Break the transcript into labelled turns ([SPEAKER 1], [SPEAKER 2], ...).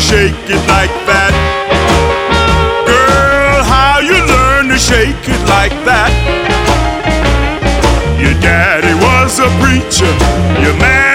[SPEAKER 1] shake it like that? Girl, how you learn to shake it like that? Your daddy was a preacher, your man